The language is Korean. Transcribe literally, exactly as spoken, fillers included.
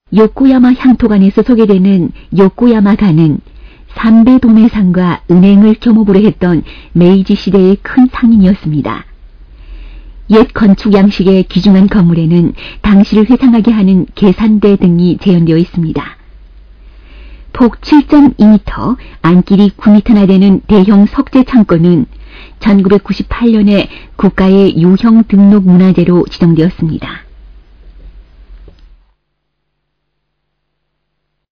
요코야마 향토관에서 소개되는 요코야마가는 삼대 도매상과 은행을 겸업으로 했던 메이지 시대의 큰 상인이었습니다. 옛 건축 양식의 귀중한 건물에는 당시를 회상하게 하는 계산대 등이 재현되어 있습니다. 폭 칠 점 이 미터, 안길이 구 미터나 되는 대형 석재 창고는 천구백구십팔 년에 국가의 유형 등록 문화재로 지정되었습니다.